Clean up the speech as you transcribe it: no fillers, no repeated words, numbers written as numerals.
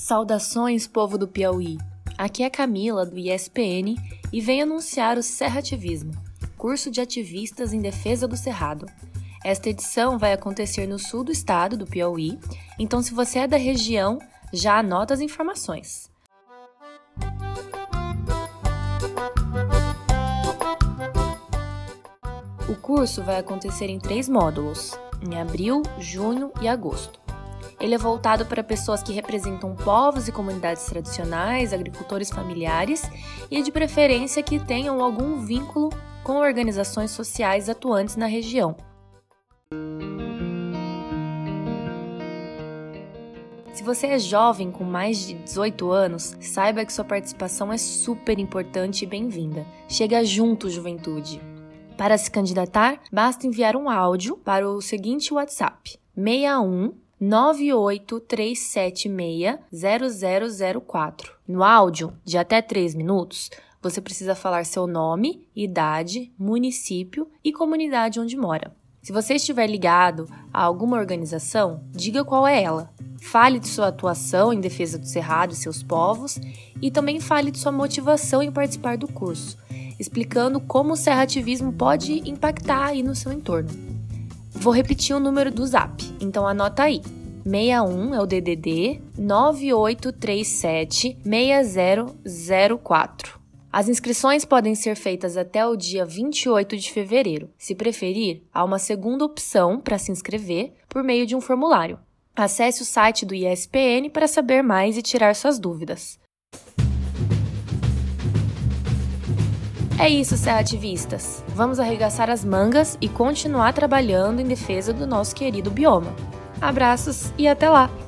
Saudações, povo do Piauí! Aqui é Camila, do ISPN, e venho anunciar o Cerrativismo, curso de ativistas em defesa do Cerrado. Esta edição vai acontecer no sul do estado do Piauí, então se você é da região, já anota as informações. O curso vai acontecer em 3 módulos, em abril, junho e agosto. Ele é voltado para pessoas que representam povos e comunidades tradicionais, agricultores familiares e, de preferência, que tenham algum vínculo com organizações sociais atuantes na região. Se você é jovem com mais de 18 anos, saiba que sua participação é super importante e bem-vinda. Chega junto, juventude! Para se candidatar, basta enviar um áudio para o seguinte WhatsApp: 61 983760004. No áudio, de até 3 minutos, você precisa falar seu nome, idade, município e comunidade onde mora. Se você estiver ligado a alguma organização, diga qual é ela. Fale de sua atuação em defesa do Cerrado e seus povos e também fale de sua motivação em participar do curso, explicando como o serrativismo pode impactar aí no seu entorno. Vou repetir o número do Zap, então anota aí. 61 é o DDD 98376004. As inscrições podem ser feitas até o dia 28 de fevereiro. Se preferir, há uma segunda opção para se inscrever por meio de um formulário. Acesse o site do ISPN para saber mais e tirar suas dúvidas. É isso, serrativistas! Vamos arregaçar as mangas e continuar trabalhando em defesa do nosso querido bioma. Abraços e até lá!